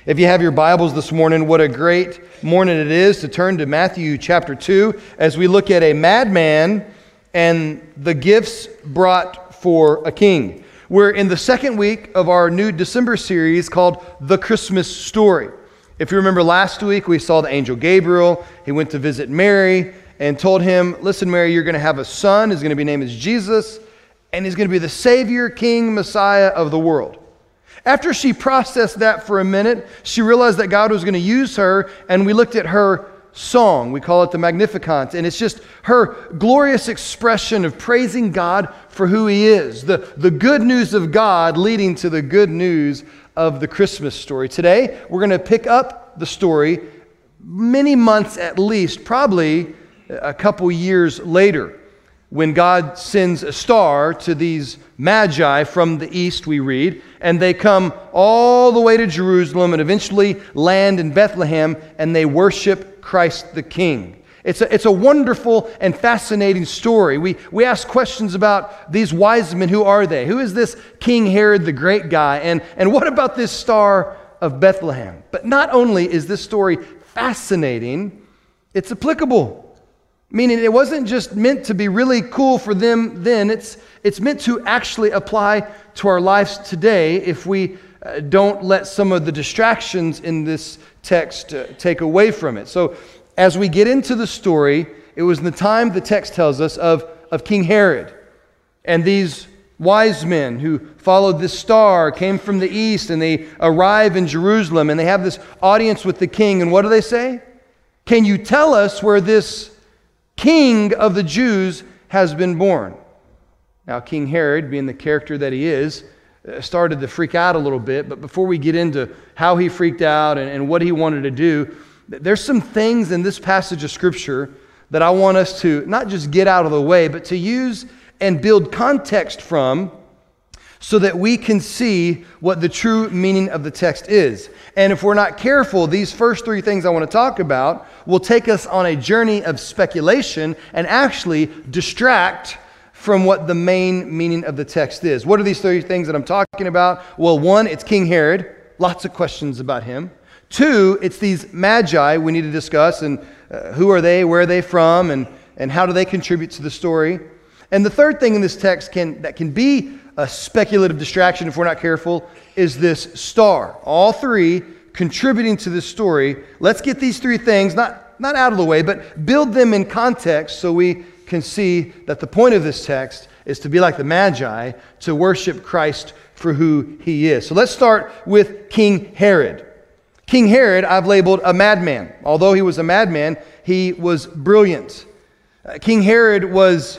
If you have your Bibles this morning, what a great morning it is to turn to Matthew chapter 2 as we look at a madman and the gifts brought for a king. We're in the second week of our new December series called The Christmas Story. If you remember last week, we saw the angel Gabriel. He went to visit Mary and told him, listen, Mary, you're going to have a son. He's going to be named as Jesus, and he's going to be the Savior, King, Messiah of the world. After she processed that for a minute, she realized that God was going to use her, and we looked at her song. We call it the Magnificat, and it's just her glorious expression of praising God for who He is, the good news of God leading to the good news of the Christmas story. Today, we're going to pick up the story many months at least, probably a couple years later, when God sends a star to these magi from the east, we read, and they come all the way to Jerusalem and eventually land in Bethlehem, and they worship Christ the King. It's a wonderful and fascinating story. We ask questions about these wise men. Who are they? Who is this King Herod, the great guy? And what about this star of Bethlehem? But not only is this story fascinating, it's applicable. Meaning it wasn't just meant to be really cool for them then. It's meant to actually apply to our lives today if we don't let some of the distractions in this text take away from it. So as we get into the story, it was in the time, the text tells us, of King Herod. And these wise men who followed this star came from the east, and they arrive in Jerusalem, and they have this audience with the king. And what do they say? Can you tell us where this King of the Jews has been born? Now, King Herod, being the character that he is, started to freak out a little bit. But before we get into how he freaked out and what he wanted to do, there's some things in this passage of Scripture that I want us to not just get out of the way, but to use and build context from, so that we can see what the true meaning of the text is. And if we're not careful, these first three things I want to talk about will take us on a journey of speculation and actually distract from what the main meaning of the text is. What are these three things that I'm talking about? Well, one, it's King Herod. Lots of questions about him. Two, it's these magi we need to discuss, and who are they, where are they from, and how do they contribute to the story. And the third thing in this text that can be a speculative distraction if we're not careful is this star. All three contributing to this story. Let's get these three things, not out of the way, but build them in context so we can see that the point of this text is to be like the Magi, to worship Christ for who He is. So let's start with King Herod. King Herod, I've labeled a madman. Although he was a madman, he was brilliant. King Herod was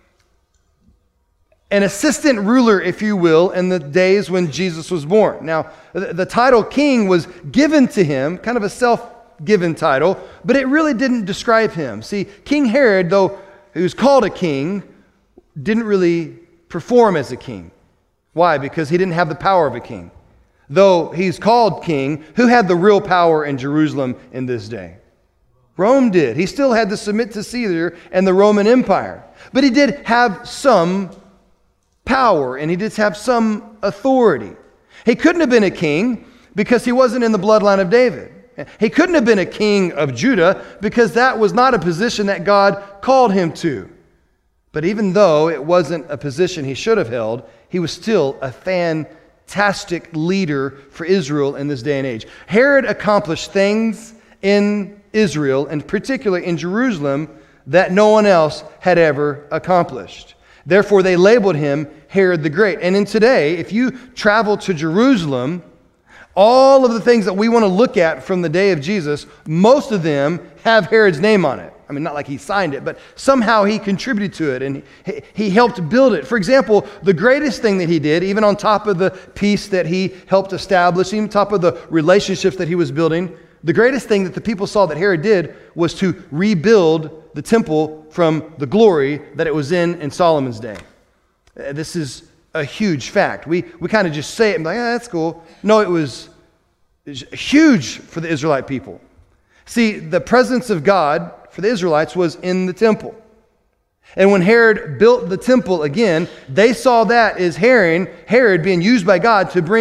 an assistant ruler, if you will, in the days when Jesus was born. Now, the title king was given to him, kind of a self-given title, but it really didn't describe him. See, King Herod, though he was called a king, didn't really perform as a king. Why? Because he didn't have the power of a king. Though he's called king, who had the real power in Jerusalem in this day? Rome did. He still had to submit to Caesar and the Roman Empire. But he did have some power, and he did have some authority. He couldn't have been a king because he wasn't in the bloodline of David. He couldn't have been a king of Judah because that was not a position that God called him to. But even though it wasn't a position he should have held, he was still a fantastic leader for Israel in this day and age. Herod accomplished things in Israel, and particularly in Jerusalem, that no one else had ever accomplished. Therefore, they labeled him Herod the Great. And in today, if you travel to Jerusalem, all of the things that we want to look at from the day of Jesus, most of them have Herod's name on it. I mean, not like he signed it, but somehow he contributed to it and he helped build it. For example, the greatest thing that he did, even on top of the peace that he helped establish, even on top of the relationships that he was building, the greatest thing that the people saw that Herod did was to rebuild the temple from the glory that it was in Solomon's day. This is a huge fact. We kind of just say it and be like, that's cool. No, it was huge for the Israelite people. See, the presence of God for the Israelites was in the temple. And when Herod built the temple again, they saw that as Herod being used by God to bring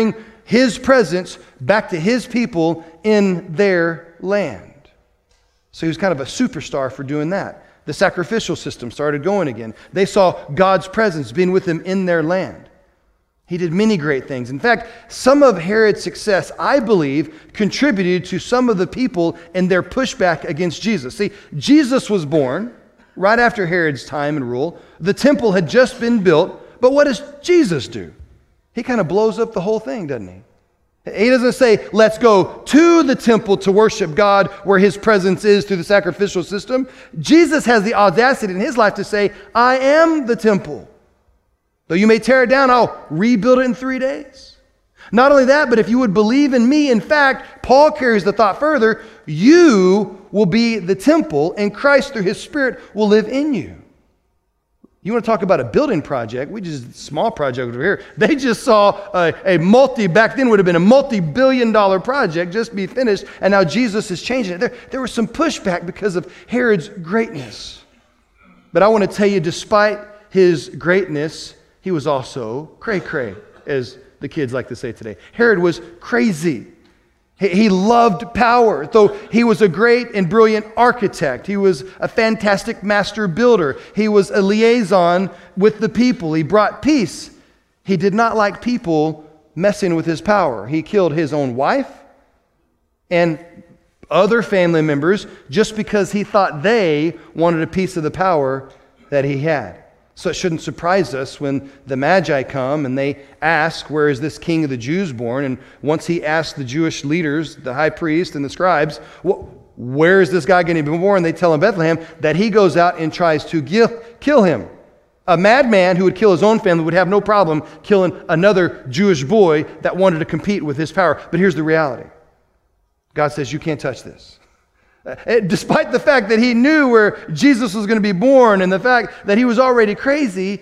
his presence back to his people in their land. So he was kind of a superstar for doing that. The sacrificial system started going again. They saw God's presence being with them in their land. He did many great things. In fact, some of Herod's success, I believe, contributed to some of the people in their pushback against Jesus. See, Jesus was born right after Herod's time and rule. The temple had just been built, but what does Jesus do? He kind of blows up the whole thing, doesn't he? He doesn't say, let's go to the temple to worship God where his presence is through the sacrificial system. Jesus has the audacity in his life to say, I am the temple. Though you may tear it down, I'll rebuild it in 3 days. Not only that, but if you would believe in me, in fact, Paul carries the thought further, you will be the temple and Christ through his Spirit will live in you. You want to talk about a building project? We just, a small project over here. They just saw back then would have been a multi-billion-dollar project just be finished, and now Jesus is changing it. There was some pushback because of Herod's greatness. But I want to tell you, despite his greatness, he was also cray-cray, as the kids like to say today. Herod was crazy. He loved power. Though he was a great and brilliant architect, he was a fantastic master builder. He was a liaison with the people. He brought peace. He did not like people messing with his power. He killed his own wife and other family members just because he thought they wanted a piece of the power that he had. So it shouldn't surprise us when the Magi come and they ask, where is this king of the Jews born? And once he asks the Jewish leaders, the high priest and the scribes, where is this guy going to be born? They tell him Bethlehem. That he goes out and tries to kill him. A madman who would kill his own family would have no problem killing another Jewish boy that wanted to compete with his power. But here's the reality. God says, you can't touch this. Despite the fact that he knew where Jesus was going to be born and the fact that he was already crazy,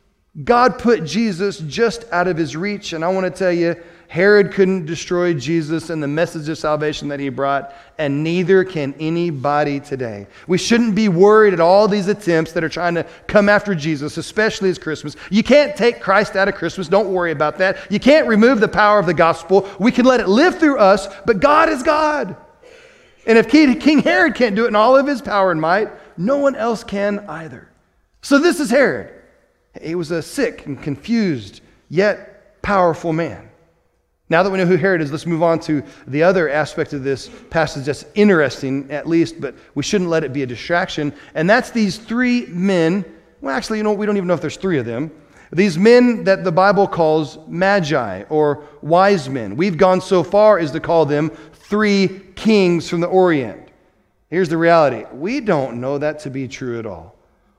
God put Jesus just out of his reach. And I want to tell you, Herod couldn't destroy Jesus and the message of salvation that he brought, and neither can anybody today. We shouldn't be worried at all these attempts that are trying to come after Jesus, especially as Christmas. You can't take Christ out of Christmas. Don't worry about that. You can't remove the power of the gospel. We can let it live through us, but God is God. And if King Herod can't do it in all of his power and might, no one else can either. So this is Herod. He was a sick and confused, yet powerful man. Now that we know who Herod is, let's move on to the other aspect of this passage that's interesting, at least, but we shouldn't let it be a distraction. And that's these three men. Well, actually, we don't even know if there's three of them. These men that the Bible calls magi or wise men. We've gone so far as to call them three kings from the Orient. Here's the reality. We don't know that to be true at all.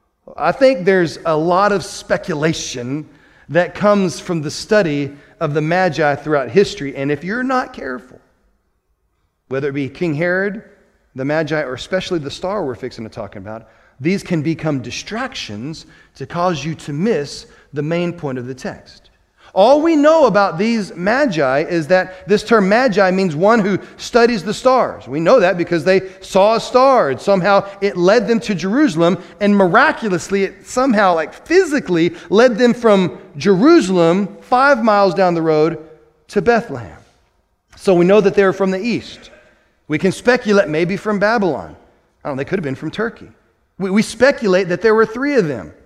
I think there's a lot of speculation that comes from the study of the Magi throughout history. And if you're not careful, whether it be King Herod, the Magi, or especially the star we're fixing to talk about, these can become distractions to cause you to miss the main point of the text. All we know about these magi is that this term magi means one who studies the stars. We know that because they saw a star and somehow it led them to Jerusalem, and miraculously it somehow physically led them from Jerusalem 5 miles down the road to Bethlehem. So we know that they were from the east. We can speculate maybe from Babylon. They could have been from Turkey. We speculate that there were three of them.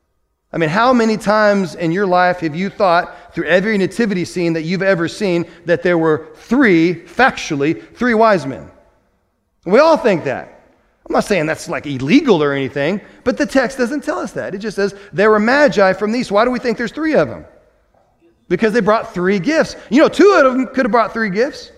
I mean, how many times in your life have you thought, through every nativity scene that you've ever seen, that there were factually three wise men? We all think that. I'm not saying that's illegal or anything, but the text doesn't tell us that. It just says there were magi from the east. Why do we think there's three of them? Because they brought three gifts. Two of them could have brought three gifts.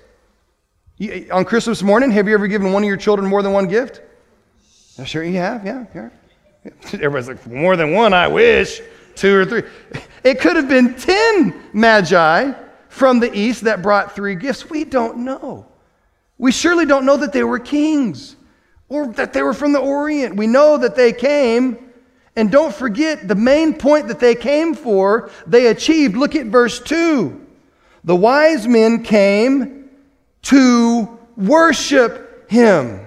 On Christmas morning, have you ever given one of your children more than one gift? I'm sure you have, yeah. Everybody's like, more than one, I wish. 2 or 3. It could have been 10 magi from the east that brought 3 gifts. We don't know. We surely don't know that they were kings or that they were from the Orient. We know that they came, and don't forget the main point that they came for, they achieved. Look at verse 2. The wise men came to worship him.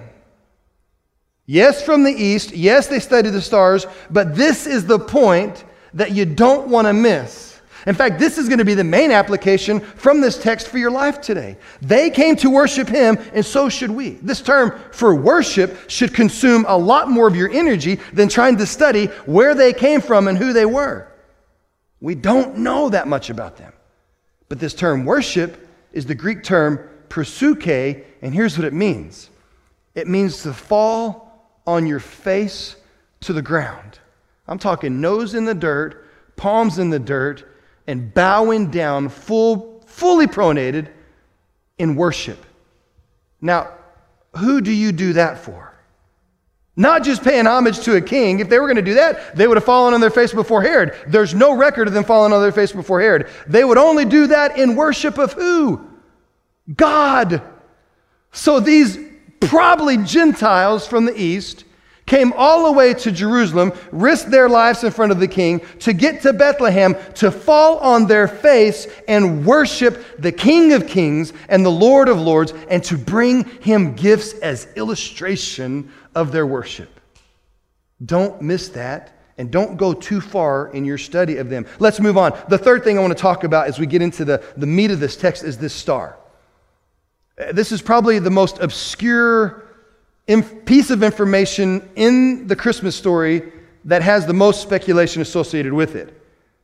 Yes, from the east. Yes, they studied the stars. But this is the point that you don't want to miss. In fact, this is going to be the main application from this text for your life today. They came to worship him, and so should we. This term for worship should consume a lot more of your energy than trying to study where they came from and who they were. We don't know that much about them. But this term worship is the Greek term proseuche, and here's what it means. It means to fall on your face to the ground. I'm talking nose in the dirt, palms in the dirt, and bowing down, fully pronated in worship. Now, who do you do that for? Not just paying homage to a king. If they were going to do that, they would have fallen on their face before Herod. There's no record of them falling on their face before Herod. They would only do that in worship of who? God. So these probably Gentiles from the east came all the way to Jerusalem, risked their lives in front of the king to get to Bethlehem, to fall on their face and worship the King of Kings and the Lord of Lords, and to bring him gifts as illustration of their worship. Don't miss that, and don't go too far in your study of them. Let's move on. The third thing I want to talk about as we get into the meat of this text is this star. This is probably the most obscure piece of information in the Christmas story that has the most speculation associated with it.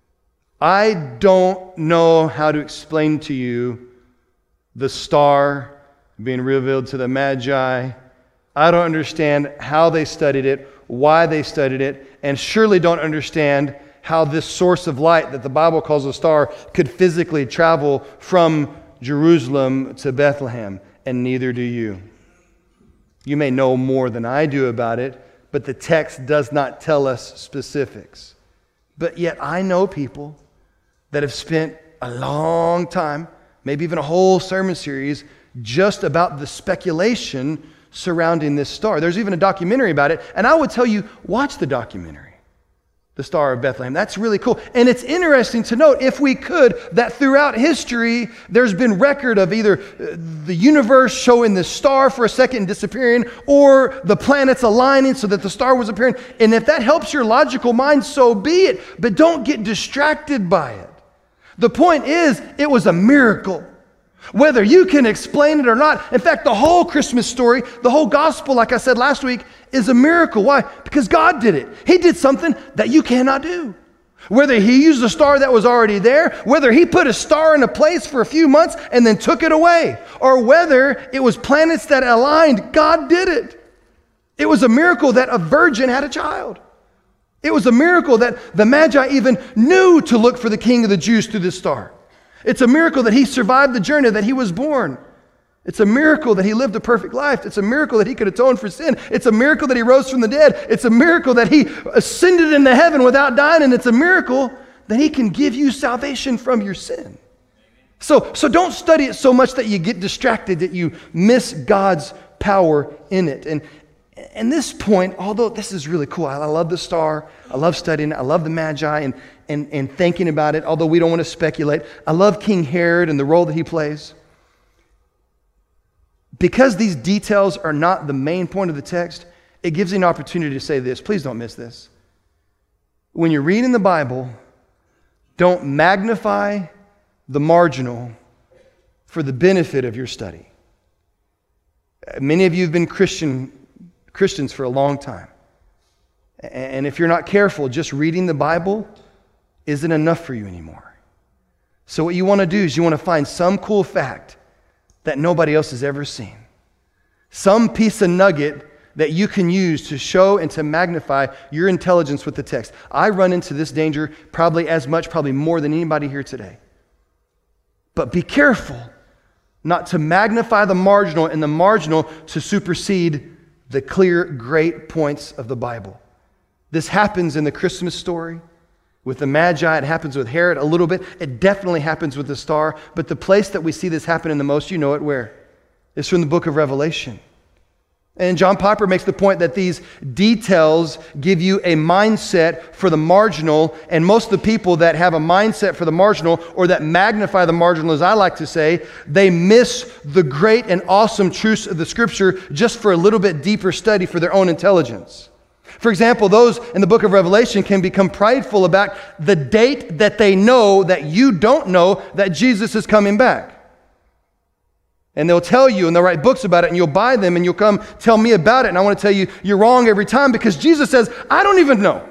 I don't know how to explain to you the star being revealed to the Magi. I don't understand how they studied it, why they studied it, and surely don't understand how this source of light that the Bible calls a star could physically travel from Jerusalem to Bethlehem, and neither do you. You may know more than I do about it, but the text does not tell us specifics. But yet I know people that have spent a long time, maybe even a whole sermon series, just about the speculation surrounding this star. There's even a documentary about it, and I would tell you, watch the documentary, The Star of Bethlehem. That's really cool. And it's interesting to note, if we could, that throughout history, there's been record of either the universe showing the star for a second and disappearing, or the planets aligning so that the star was appearing. And if that helps your logical mind, so be it. But don't get distracted by it. The point is, it was a miracle. Whether you can explain it or not. In fact, the whole Christmas story, the whole gospel, like I said last week, is a miracle. Why? Because God did it. He did something that you cannot do. Whether he used a star that was already there, whether he put a star in a place for a few months and then took it away, or whether it was planets that aligned, God did it. It was a miracle that a virgin had a child. It was a miracle that the Magi even knew to look for the King of the Jews through this star. It's a miracle that he survived the journey, that he was born. It's a miracle that he lived a perfect life. It's a miracle that he could atone for sin. It's a miracle that he rose from the dead. It's a miracle that he ascended into heaven without dying. And it's a miracle that he can give you salvation from your sin. So don't study it so much that you get distracted, that you miss God's power in it. And this point, although this is really cool, I love the star, I love studying it, I love the Magi and thinking about it, although we don't want to speculate. I love King Herod and the role that he plays. Because these details are not the main point of the text, it gives you an opportunity to say this. Please don't miss this. When you're reading the Bible, don't magnify the marginal for the benefit of your study. Many of you have been Christians for a long time. And if you're not careful, just reading the Bible isn't enough for you anymore. So what you want to do is you want to find some cool fact that nobody else has ever seen. Some piece of nugget that you can use to show and to magnify your intelligence with the text. I run into this danger probably more than anybody here today. But be careful not to magnify the marginal and the marginal to supersede the clear, great points of the Bible. This happens in the Christmas story with the Magi. It happens with Herod a little bit. It definitely happens with the star. But the place that we see this happening the most, you know it where? It's from the book of Revelation. And John Piper makes the point that these details give you a mindset for the marginal, and most of the people that have a mindset for the marginal, or that magnify the marginal, as I like to say, they miss the great and awesome truths of the Scripture just for a little bit deeper study for their own intelligence. For example, those in the book of Revelation can become prideful about the date that they know that you don't know that Jesus is coming back. And they'll tell you, and they'll write books about it, and you'll buy them, and you'll come tell me about it. And I want to tell you, you're wrong every time, because Jesus says, I don't even know.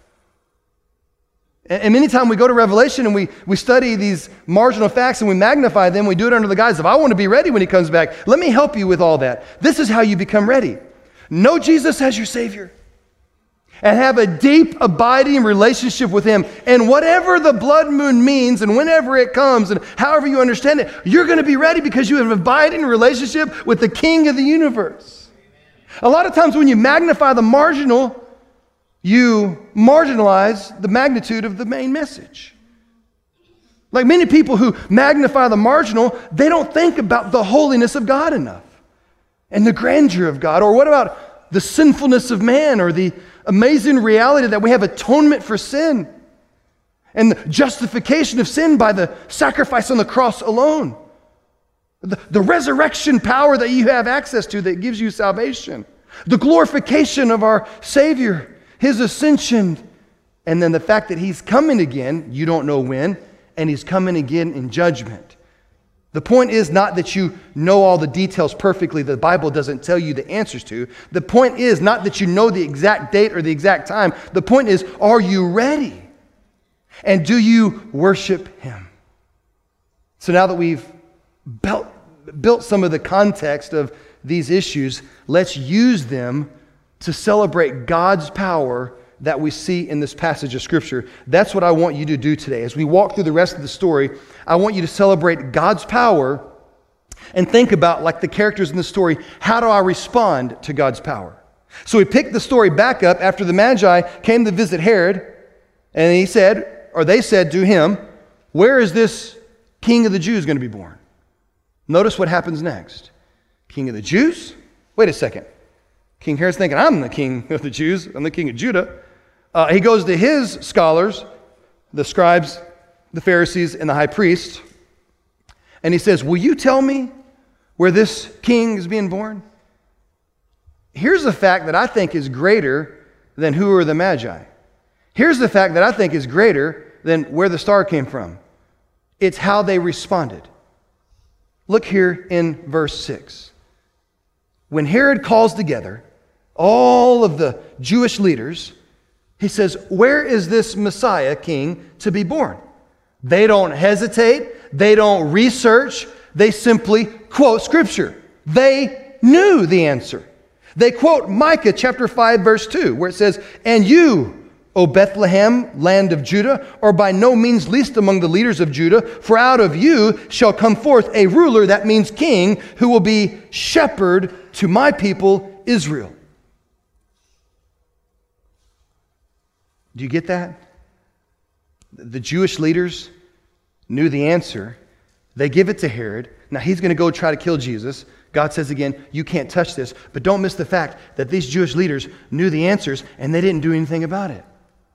And many times we go to Revelation and we study these marginal facts and we magnify them. We do it under the guise of, I want to be ready when he comes back. Let me help you with all that. This is how you become ready. Know Jesus as your Savior and have a deep, abiding relationship with him. And whatever the blood moon means and whenever it comes and however you understand it, you're going to be ready because you have an abiding relationship with the King of the universe. A lot of times when you magnify the marginal, you marginalize the magnitude of the main message. Like many people who magnify the marginal, they don't think about the holiness of God enough and the grandeur of God. Or what about the sinfulness of man, or the amazing reality that we have atonement for sin and the justification of sin by the sacrifice on the cross alone. The resurrection power that you have access to that gives you salvation. The glorification of our Savior, his ascension, and then the fact that he's coming again, you don't know when, and he's coming again in judgment. The point is not that you know all the details perfectly the Bible doesn't tell you the answers to. The point is not that you know the exact date or the exact time. The point is, are you ready? And do you worship him? So now that we've built some of the context of these issues, let's use them to celebrate God's power that we see in this passage of Scripture. That's what I want you to do today. As we walk through the rest of the story, I want you to celebrate God's power and think about, like the characters in the story, how do I respond to God's power? So we pick the story back up after the Magi came to visit Herod, and he said, or they said to him, where is this King of the Jews going to be born? Notice what happens next. King of the Jews? Wait a second. King Herod's thinking, I'm the king of the Jews. I'm the king of Judah. He goes to his scholars, the scribes, the Pharisees, and the high priest, and he says, will you tell me where this king is being born? Here's a fact that I think is greater than who are the Magi. Here's the fact that I think is greater than where the star came from. It's how they responded. Look here in verse 6. When Herod calls together all of the Jewish leaders, he says, where is this Messiah king to be born? They don't hesitate. They don't research. They simply quote Scripture. They knew the answer. They quote Micah chapter 5, verse 2, where it says, and you, O Bethlehem, land of Judah, are by no means least among the leaders of Judah, for out of you shall come forth a ruler, that means king, who will be shepherd to my people Israel. Do you get that? The Jewish leaders knew the answer. They give it to Herod. Now he's going to go try to kill Jesus. God says again, you can't touch this. But don't miss the fact that these Jewish leaders knew the answers and they didn't do anything about it.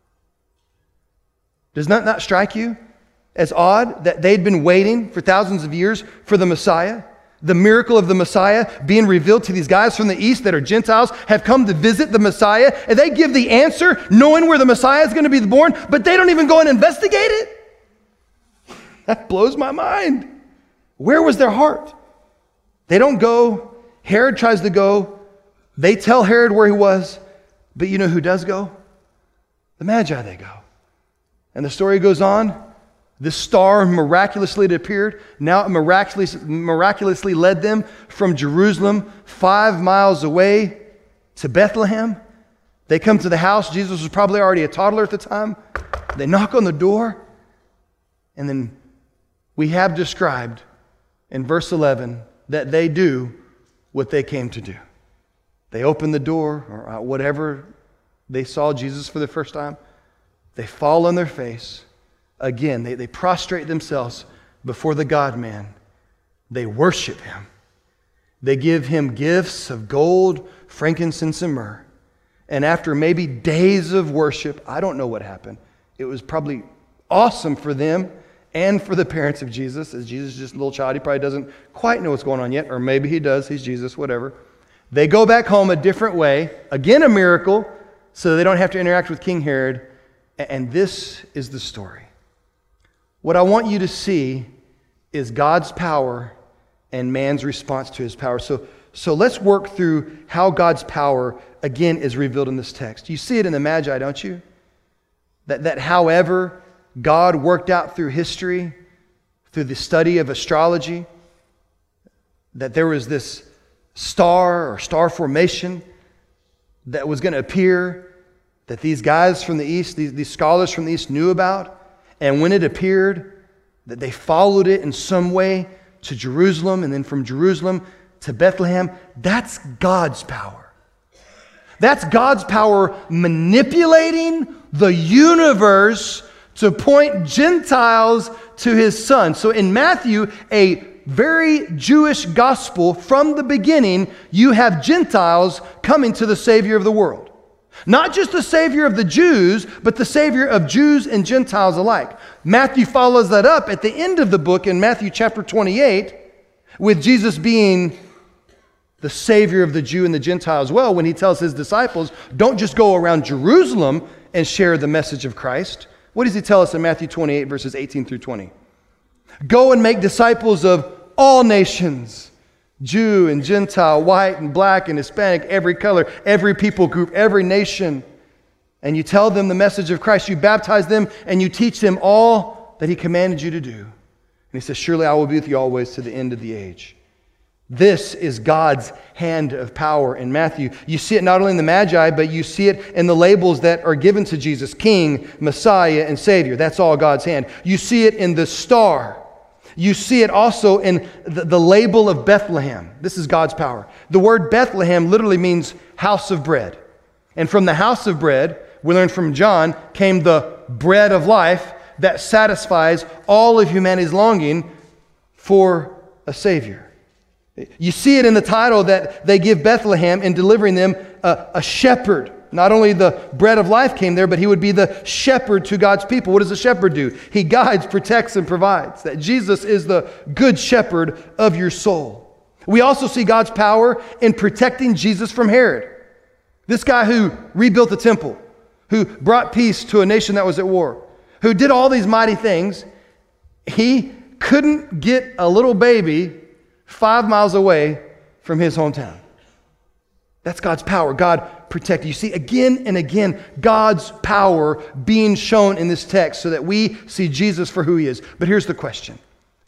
Does that not strike you as odd that they'd been waiting for thousands of years for the Messiah? The miracle of the Messiah being revealed to these guys from the east that are Gentiles have come to visit the Messiah, and they give the answer knowing where the Messiah is going to be born, but they don't even go and investigate it? That blows my mind. Where was their heart? They don't go. Herod tries to go. They tell Herod where he was, but you know who does go? The Magi, they go. And the story goes on. This star miraculously appeared. Now it miraculously led them from Jerusalem 5 miles away to Bethlehem. They come to the house. Jesus was probably already a toddler at the time. They knock on the door. And then we have described in verse 11 that they do what they came to do. They open the door, or whatever, they saw Jesus for the first time. They fall on their face. Again, they prostrate themselves before the God-man. They worship him. They give him gifts of gold, frankincense, and myrrh. And after maybe days of worship, I don't know what happened. It was probably awesome for them and for the parents of Jesus. As Jesus is just a little child, he probably doesn't quite know what's going on yet. Or maybe he does. He's Jesus, whatever. They go back home a different way. Again, a miracle. so they don't have to interact with King Herod. And this is the story. What I want you to see is God's power and man's response to his power. So let's work through how God's power, again, is revealed in this text. You see it in the Magi, don't you? That however God worked out through history, through the study of astrology, that there was this star or star formation that was going to appear, that these guys from the east, these scholars from the east knew about. And when it appeared, that they followed it in some way to Jerusalem, and then from Jerusalem to Bethlehem. That's God's power. That's God's power manipulating the universe to point Gentiles to his Son. So in Matthew, a very Jewish gospel, from the beginning, you have Gentiles coming to the Savior of the world. Not just the Savior of the Jews, but the Savior of Jews and Gentiles alike. Matthew follows that up at the end of the book in Matthew chapter 28 with Jesus being the Savior of the Jew and the Gentile as well, when he tells his disciples, don't just go around Jerusalem and share the message of Christ. What does he tell us in Matthew 28 verses 18 through 20? Go and make disciples of all nations, Jew and Gentile, white and black and Hispanic, every color, every people group, every nation. And you tell them the message of Christ. You baptize them and you teach them all that he commanded you to do. And he says, surely I will be with you always to the end of the age. This is God's hand of power in Matthew. You see it not only in the Magi, but you see it in the labels that are given to Jesus: King, Messiah, and Savior. That's all God's hand. You see it in the star. You see it also in the label of Bethlehem. This is God's power. The word Bethlehem literally means house of bread. And from the house of bread, we learn from John, came the bread of life that satisfies all of humanity's longing for a Savior. You see it in the title that they give Bethlehem in delivering them a shepherd. Not only the bread of life came there, but he would be the shepherd to God's people. What does a shepherd do? He guides, protects, and provides. That Jesus is the good shepherd of your soul. We also see God's power in protecting Jesus from Herod. This guy who rebuilt the temple, who brought peace to a nation that was at war, who did all these mighty things, he couldn't get a little baby 5 miles away from his hometown. That's God's power. God protected. You see, again and again, God's power being shown in this text so that we see Jesus for who he is. But here's the question.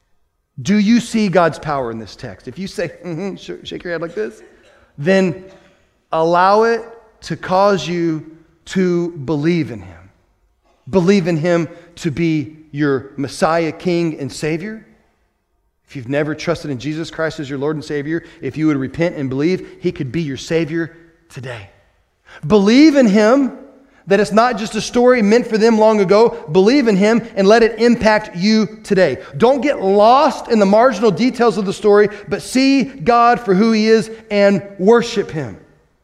Do you see God's power in this text? If you say, shake your head like this, then allow it to cause you to believe in him. Believe in him to be your Messiah, King, and Savior. If you've never trusted in Jesus Christ as your Lord and Savior, if you would repent and believe, he could be your Savior today. Believe in him, that it's not just a story meant for them long ago. Believe in him and let it impact you today. Don't get lost in the marginal details of the story, but see God for who he is and worship him.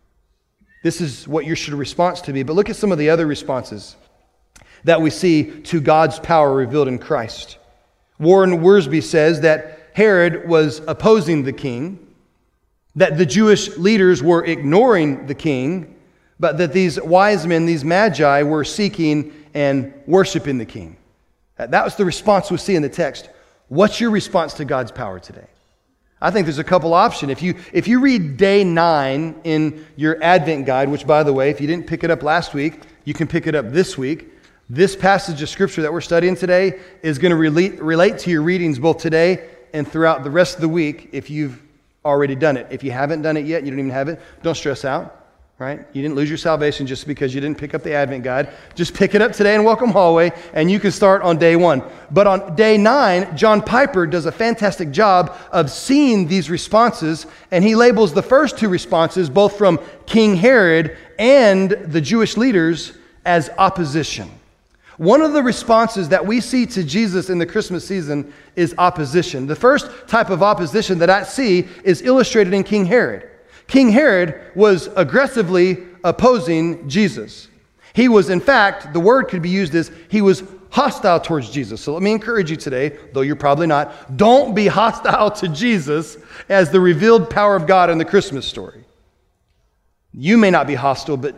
This is what your response to be. But look at some of the other responses that we see to God's power revealed in Christ. Warren Wiersbe says that Herod was opposing the king, that the Jewish leaders were ignoring the king, but that these wise men, these magi, were seeking and worshiping the king. That was the response we see in the text. What's your response to God's power today? I think there's a couple options. If you read day 9 in your Advent guide, which, by the way, if you didn't pick it up last week, you can pick it up this week. This passage of Scripture that we're studying today is going to relate to your readings both today and throughout the rest of the week if you've already done it. If you haven't done it yet, you don't even have it, don't stress out, right? You didn't lose your salvation just because you didn't pick up the Advent guide. Just pick it up today in Welcome Hallway, and you can start on day 1. But on day 9, John Piper does a fantastic job of seeing these responses, and he labels the first 2 responses, both from King Herod and the Jewish leaders, as opposition. One of the responses that we see to Jesus in the Christmas season is opposition. The first type of opposition that I see is illustrated in King Herod. King Herod was aggressively opposing Jesus. He was, in fact, the word could be used as he was hostile towards Jesus. So let me encourage you today, though you're probably not, don't be hostile to Jesus as the revealed power of God in the Christmas story. You may not be hostile, but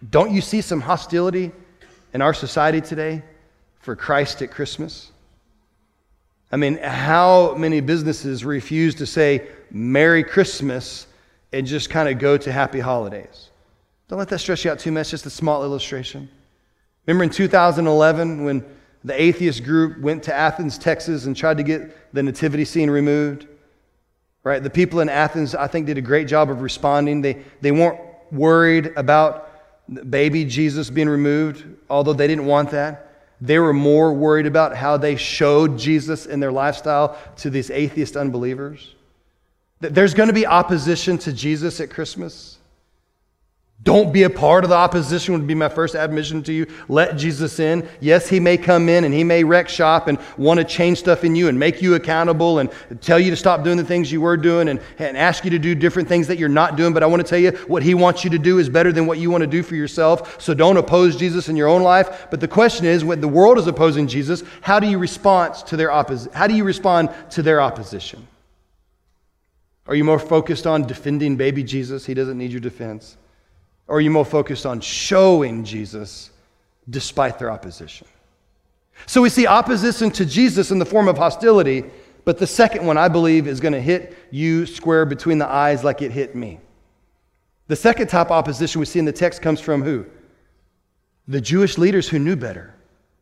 Don't you see some hostility in our society today for Christ at Christmas? I mean, how many businesses refuse to say Merry Christmas and just kind of go to Happy Holidays? Don't let that stress you out too much, just a small illustration. Remember in 2011 when the atheist group went to Athens, Texas and tried to get the nativity scene removed? Right? The people in Athens, I think, did a great job of responding. They weren't worried about baby Jesus being removed, although they didn't want that. They were more worried about how they showed Jesus in their lifestyle to these atheist unbelievers. There's going to be opposition to Jesus at Christmas. Don't be a part of the opposition would be my first admonition to you. Let Jesus in. Yes, he may come in and he may wreck shop and want to change stuff in you and make you accountable and tell you to stop doing the things you were doing and ask you to do different things that you're not doing. But I want to tell you what he wants you to do is better than what you want to do for yourself. So don't oppose Jesus in your own life. But the question is, when the world is opposing Jesus, how do you respond to their opposition? Are you more focused on defending baby Jesus? He doesn't need your defense. Or are you more focused on showing Jesus despite their opposition? So we see opposition to Jesus in the form of hostility, but the second one, I believe, is going to hit you square between the eyes like it hit me. The second type of opposition we see in the text comes from who? The Jewish leaders who knew better.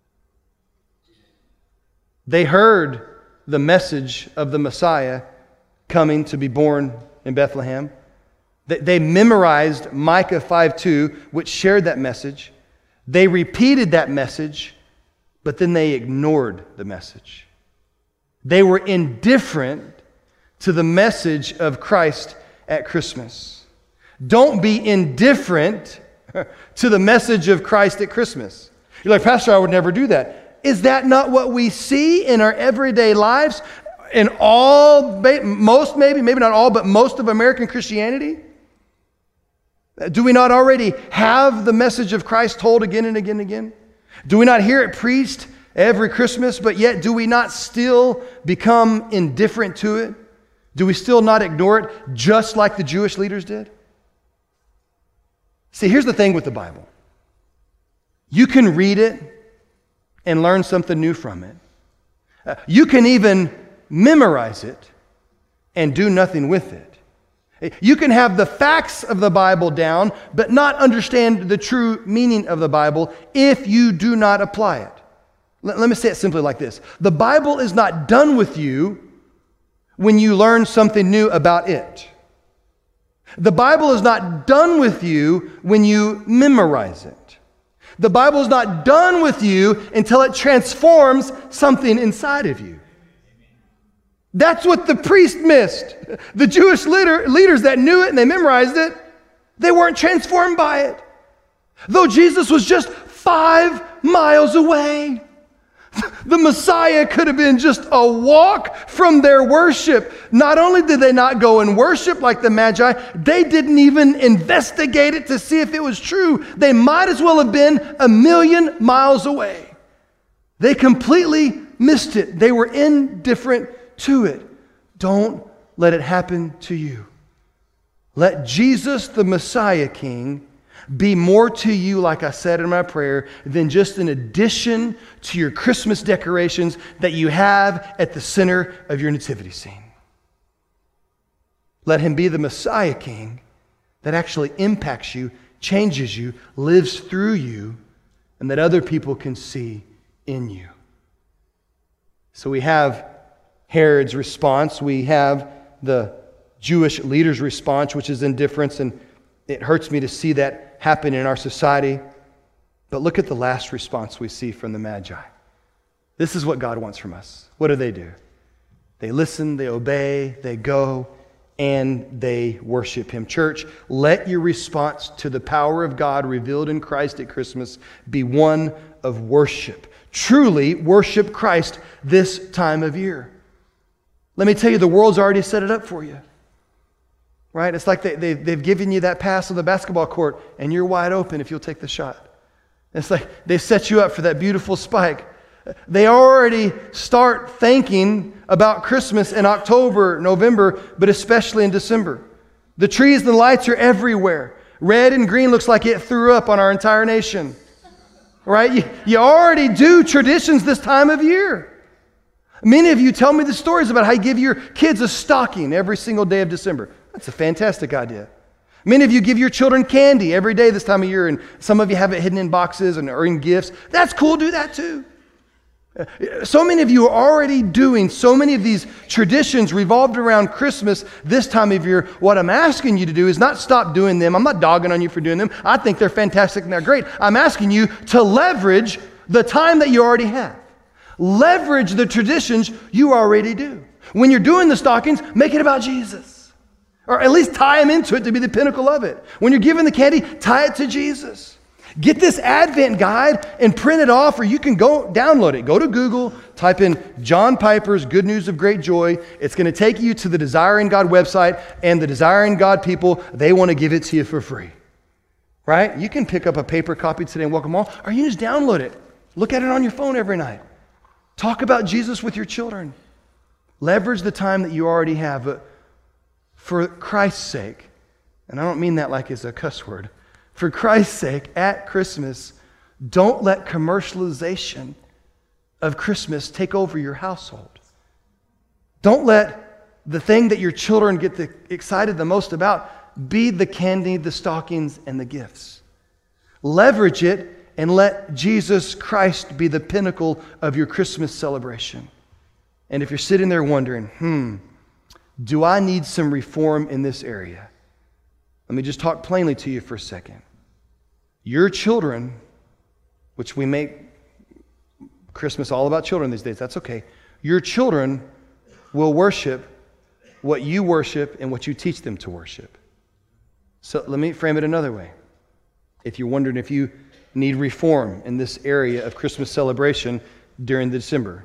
They heard the message of the Messiah coming to be born in Bethlehem. They memorized Micah 5:2, which shared that message. They repeated that message, but then they ignored the message. They were indifferent to the message of Christ at Christmas. Don't be indifferent to the message of Christ at Christmas. You're like, Pastor, I would never do that. Is that not what we see in our everyday lives? In most, maybe not all, but most of American Christianity? Do we not already have the message of Christ told again and again and again? Do we not hear it preached every Christmas, but yet do we not still become indifferent to it? Do we still not ignore it just like the Jewish leaders did? See, here's the thing with the Bible. You can read it and learn something new from it. You can even memorize it and do nothing with it. You can have the facts of the Bible down, but not understand the true meaning of the Bible if you do not apply it. Let me say it simply like this. The Bible is not done with you when you learn something new about it. The Bible is not done with you when you memorize it. The Bible is not done with you until it transforms something inside of you. That's what the priest missed. The Jewish leaders that knew it and they memorized it, they weren't transformed by it. Though Jesus was just 5 miles away. The Messiah could have been just a walk from their worship. Not only did they not go and worship like the Magi, they didn't even investigate it to see if it was true. They might as well have been 1,000,000 miles away. They completely missed it. They were indifferent to it. Don't let it happen to you. Let Jesus, the Messiah King, be more to you, like I said in my prayer, than just an addition to your Christmas decorations that you have at the center of your nativity scene. Let him be the Messiah King that actually impacts you, changes you, lives through you, and that other people can see in you. So we have Herod's response. We have the Jewish leaders' response, which is indifference, and it hurts me to see that happen in our society. But look at the last response we see from the Magi. This is what God wants from us. What do? They listen, they obey, they go, and they worship him. Church, let your response to the power of God revealed in Christ at Christmas be one of worship. Truly worship Christ this time of year. Let me tell you, the world's already set it up for you. Right? It's like they've given you that pass on the basketball court and you're wide open if you'll take the shot. It's like they've set you up for that beautiful spike. They already start thinking about Christmas in October, November, but especially in December. The trees and the lights are everywhere. Red and green looks like it threw up on our entire nation. Right? You already do traditions this time of year. Many of you tell me the stories about how you give your kids a stocking every single day of December. That's a fantastic idea. Many of you give your children candy every day this time of year, and some of you have it hidden in boxes or in gifts. That's cool, do that too. So many of you are already doing so many of these traditions revolved around Christmas this time of year. What I'm asking you to do is not stop doing them. I'm not dogging on you for doing them. I think they're fantastic and they're great. I'm asking you to leverage the time that you already have. Leverage the traditions you already do. When you're doing the stockings, make it about Jesus. Or at least tie him into it to be the pinnacle of it. When you're giving the candy, tie it to Jesus. Get this Advent guide and print it off, or you can go download it. Go to Google, type in John Piper's Good News of Great Joy. It's going to take you to the Desiring God website, and the Desiring God people, they want to give it to you for free. Right? You can pick up a paper copy today and welcome all, or you just download it. Look at it on your phone every night. Talk about Jesus with your children. Leverage the time that you already have. But for Christ's sake, and I don't mean that like it's a cuss word, for Christ's sake, at Christmas, don't let commercialization of Christmas take over your household. Don't let the thing that your children get excited the most about be the candy, the stockings, and the gifts. Leverage it and let Jesus Christ be the pinnacle of your Christmas celebration. And if you're sitting there wondering, do I need some reform in this area? Let me just talk plainly to you for a second. Your children, which we make Christmas all about children these days, that's okay. Your children will worship what you worship and what you teach them to worship. So let me frame it another way. If you're wondering if you need reform in this area of Christmas celebration during December,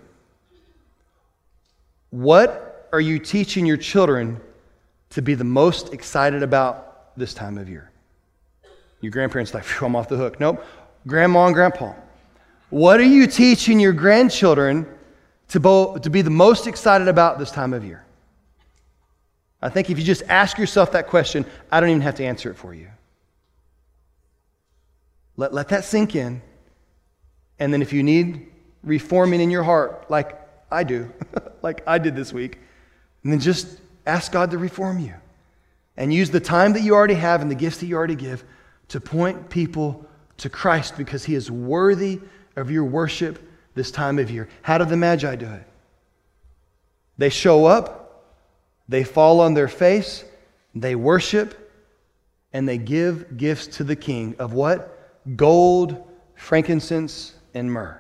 what are you teaching your children to be the most excited about this time of year? Your grandparents like, I'm off the hook. Nope. Grandma and grandpa. What are you teaching your grandchildren to be the most excited about this time of year? I think if you just ask yourself that question, I don't even have to answer it for you. Let that sink in. And then if you need reforming in your heart, like I do, like I did this week, and then just ask God to reform you. And use the time that you already have and the gifts that you already give to point people to Christ, because he is worthy of your worship this time of year. How did the Magi do it? They show up, they fall on their face, they worship, and they give gifts to the King of what? Gold, frankincense, and myrrh.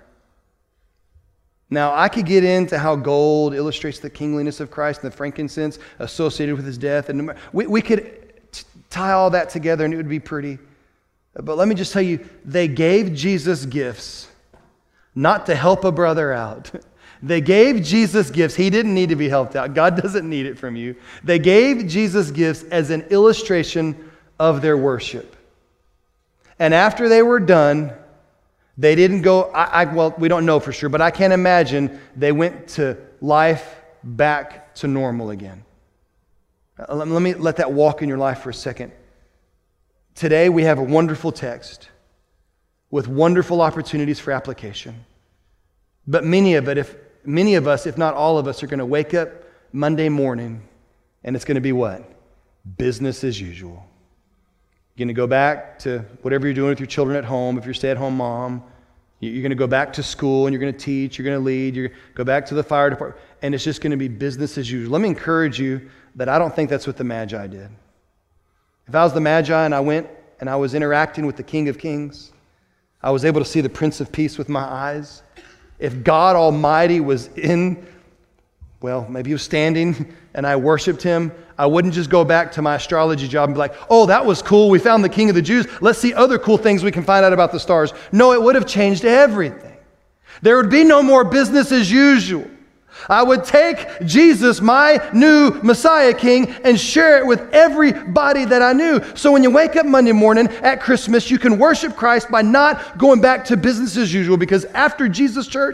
Now, I could get into how gold illustrates the kingliness of Christ and the frankincense associated with his death. And we could tie all that together and it would be pretty. But let me just tell you, they gave Jesus gifts not to help a brother out. They gave Jesus gifts. He didn't need to be helped out. God doesn't need it from you. They gave Jesus gifts as an illustration of their worship. And after they were done, they didn't go, well, we don't know for sure, but I can't imagine they went to life back to normal again. Let me let that walk in your life for a second. Today we have a wonderful text with wonderful opportunities for application. But many of us, if not all of us, are going to wake up Monday morning and it's going to be what? Business as usual. You're going to go back to whatever you're doing with your children at home. If you're a stay-at-home mom, you're going to go back to school and you're going to teach, you're going to lead, you're going to go back to the fire department, and it's just going to be business as usual. Let me encourage you that I don't think that's what the Magi did. If I was the Magi and I went and I was interacting with the King of Kings, I was able to see the Prince of Peace with my eyes. If God Almighty was maybe he was standing and I worshiped him, I wouldn't just go back to my astrology job and be like, oh, that was cool. We found the King of the Jews. Let's see other cool things we can find out about the stars. No, it would have changed everything. There would be no more business as usual. I would take Jesus, my new Messiah King, and share it with everybody that I knew. So when you wake up Monday morning at Christmas, you can worship Christ by not going back to business as usual, because after Jesus Church,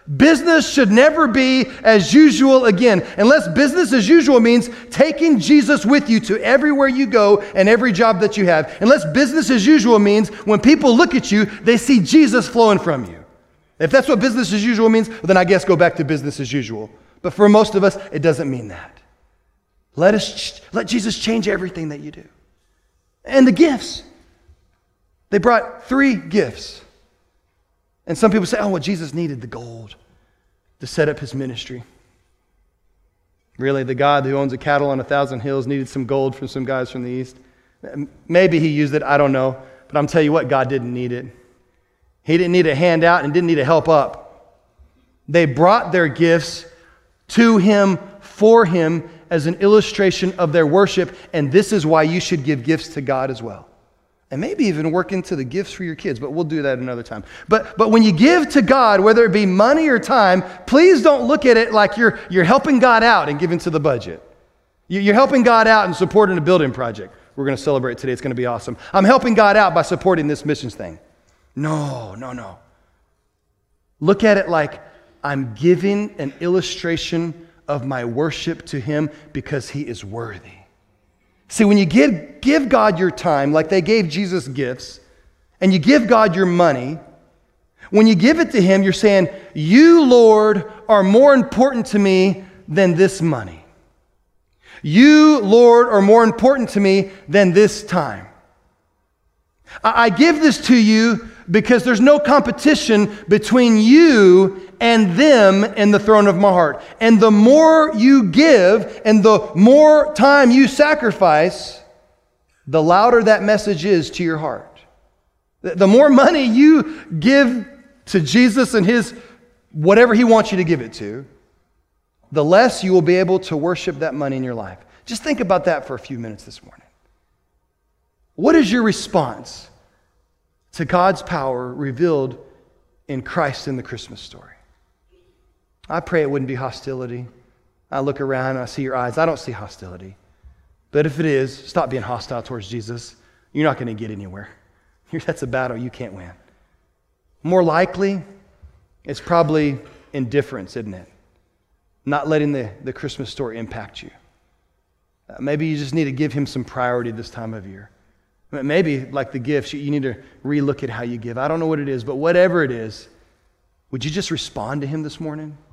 Business should never be as usual again. Unless business as usual means taking Jesus with you to everywhere you go and every job that you have. Unless business as usual means when people look at you, they see Jesus flowing from you. If that's what business as usual means, well, then I guess go back to business as usual. But for most of us, it doesn't mean that. Let Jesus change everything that you do. And the gifts. They brought 3 gifts. And some people say, oh, well, Jesus needed the gold to set up his ministry. Really, the God who owns a cattle on 1,000 hills needed some gold from some guys from the east. Maybe he used it, I don't know. But I'm telling you what, God didn't need it. He didn't need a handout and didn't need a help up. They brought their gifts to him, for him, as an illustration of their worship. And this is why you should give gifts to God as well. And maybe even work into the gifts for your kids, but we'll do that another time. But when you give to God, whether it be money or time, please don't look at it like you're helping God out and giving to the budget. You're helping God out and supporting a building project. We're going to celebrate today. It's going to be awesome. I'm helping God out by supporting this missions thing. No. Look at it like I'm giving an illustration of my worship to him because he is worthy. See, when you give God your time, like they gave Jesus gifts, and you give God your money, when you give it to him, you're saying, you, Lord, are more important to me than this money. You, Lord, are more important to me than this time. I give this to you because there's no competition between you and them in the throne of my heart. And the more you give and the more time you sacrifice, the louder that message is to your heart. The more money you give to Jesus and his whatever he wants you to give it to, the less you will be able to worship that money in your life. Just think about that for a few minutes this morning. What is your response to God's power revealed in Christ in the Christmas story? I pray it wouldn't be hostility. I look around and I see your eyes. I don't see hostility. But if it is, stop being hostile towards Jesus. You're not going to get anywhere. That's a battle you can't win. More likely, it's probably indifference, isn't it? Not letting the Christmas story impact you. Maybe you just need to give him some priority this time of year. Maybe, like the gifts, you need to relook at how you give. I don't know what it is, but whatever it is, would you just respond to him this morning?